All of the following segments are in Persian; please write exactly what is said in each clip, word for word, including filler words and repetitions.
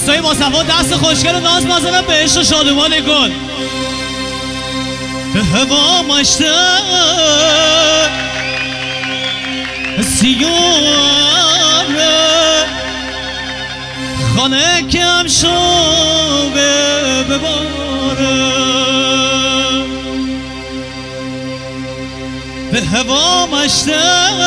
دوستای با صفا دست خوشگل و ناز بازنم به عشق و شادمان کن. به هوا مشته سیاره خانه کم شوه بباره به هوا مشته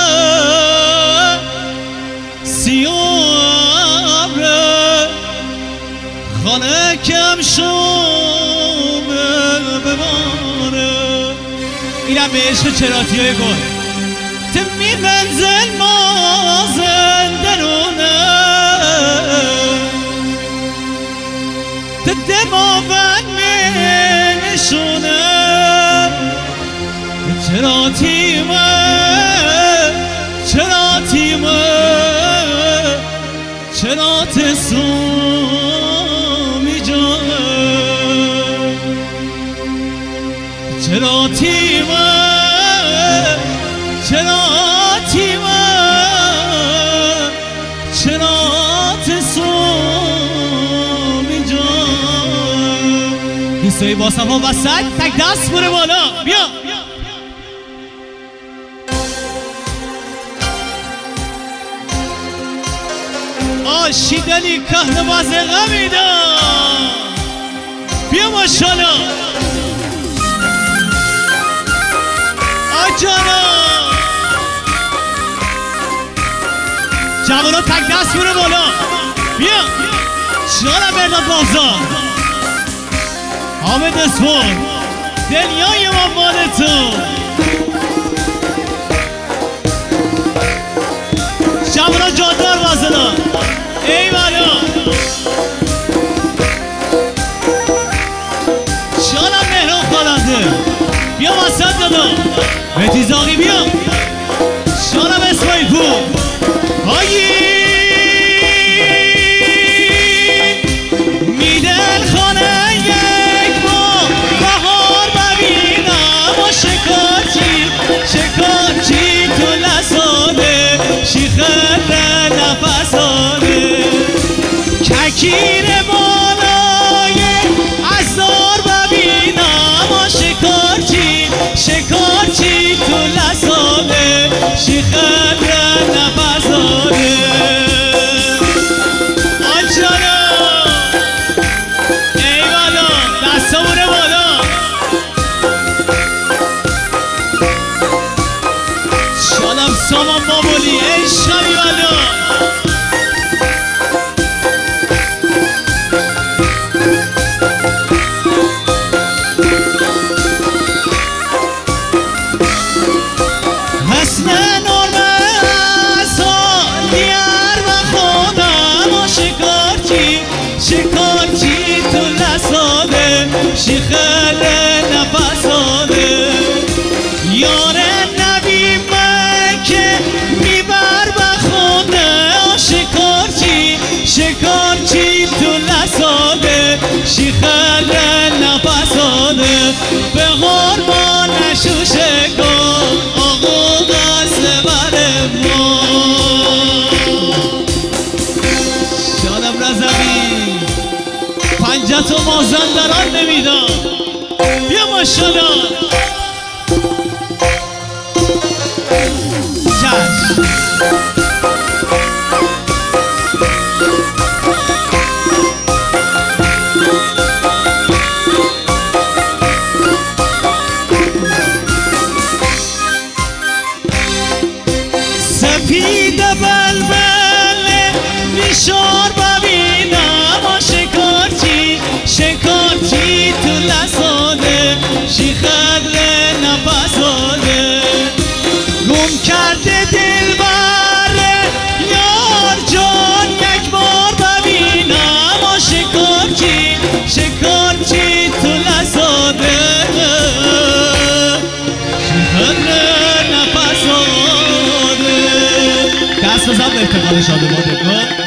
سیاره خانه کم شوه بباره. اینم به عشق چراتی های گل تمی منزل ما زندرونه دماغن می نشونه چراتیمه چراتیمه چرات سومی جانه چراتیمه چراتیمه چرات سومی جانه. دوستایی با صفا وسط تک دست بره بالا بیا. آشیدنی که بازه غمیده بیا ماشالا آجانا جوانا تک دست بره بالا بیا جانم برداد بازار حامد اسفور دنیای ما مال تو جوانا جادار بازنا ای بالا جانم مهران خالنده بیا وسط دادا مهدی زاغی بیا جانم اسماعیل پور هایی میدل خانه یک ما بهار ببینم و شکارچی شکارچی تو لسانه شیخه نفسانه ککیر بالای ازار ببینم و شکارچی شکارچی تو لسانه شیخه نفسانه آنچانا ای بالا دستا بره بالا شالم سامان بابولی ای شبی بالا شکارچی تو لسانه شیخه نفسانه یار نبی مکه میبر بخونه شکارچی شکارچی تو لسانه شیخه نفسانه به غربان نشو شکار آقا دست بر ما شادم رزمی پنجت و مازندران نمیدم بیا ماشالا جشن سپید بلبل نشار ببینم و شکارچی شکارچی تو لسانه شیخه نفسانه گم کرده دلبر یار جان یک بار ببینم و شکارچی شکارچی تو لسانه شیخه نفسانه. دست بزن به افتخار شادمان کن